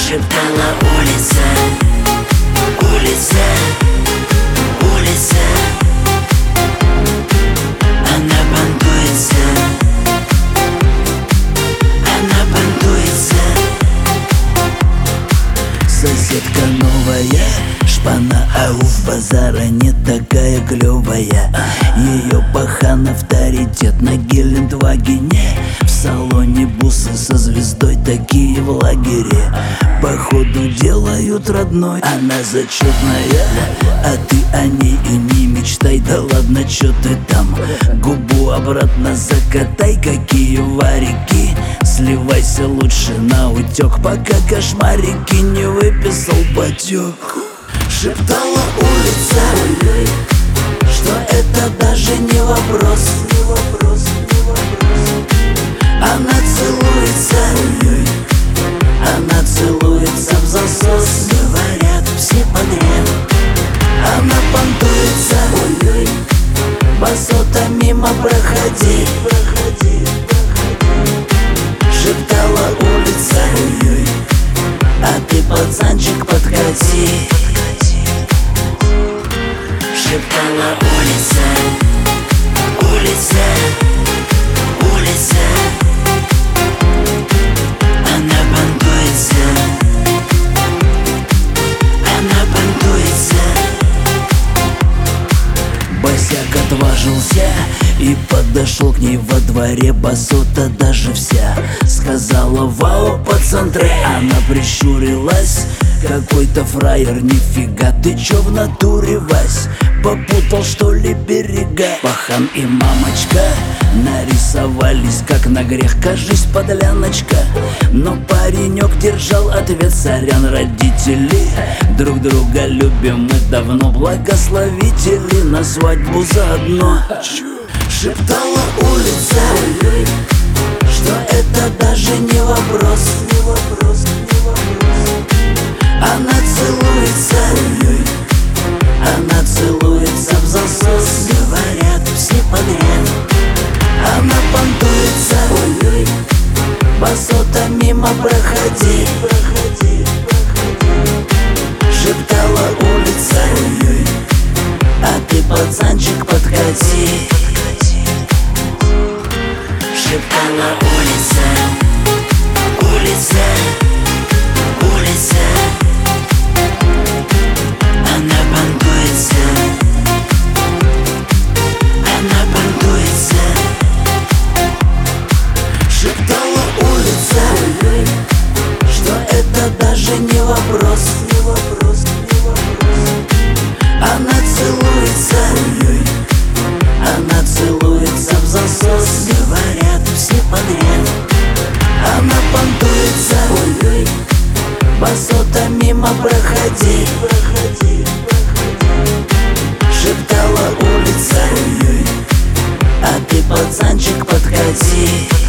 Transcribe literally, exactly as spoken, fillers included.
Шептала улица, улица, улица. Она бандуется, она бандуется. Соседка новая, шпана, ауф, базара не такая клевая. Ее пахан авторитет на Гелендвагене. В салоне бусы со звездой, такие в лагере. Походу делают родной, она зачетная, а ты о ней и не мечтай. Да ладно, чё ты там, губу обратно закатай. Какие варики, сливайся лучше на утек, пока кошмарики не выписал потек. Шептала улица, что это даже не вопрос. Она целуется, она целуется в засос. Говорят все подряд, она понтуется. Басота мимо проходи. Шептала улица, а ты, пацанчик, подкати. Шептала улица, улица, улица. Она бандуется, она бандуется. Босяк отважился и подошел к ней во дворе. Басота даже вся сказала: вау, пацан, трэ. Она прищурилась: какой-то фраер, нифига, ты чё в натуре, Вась? Попутал, что ли, берега? Пахан и мамочка нарисовались, как на грех, кажись, подляночка. Но паренек держал ответ: сорян, родители, друг друга любим мы давно, благословители на свадьбу заодно. Шептала улица, что это даже не вопрос. Она целуется, она целуется в засос. Говорят все подряд, она понтуется. Басота мимо проходи. Шептала улица, а ты, пацанчик, подкати. Шептала улица, улица, улица. Она бандуется, она бандуется. Шептала улица, что это даже не вопрос. Она целуется, она целуется в засос. Говорят все подряд, она понтуется. Басота мимо проходи. Шептала улица, а ты, пацанчик, подкати.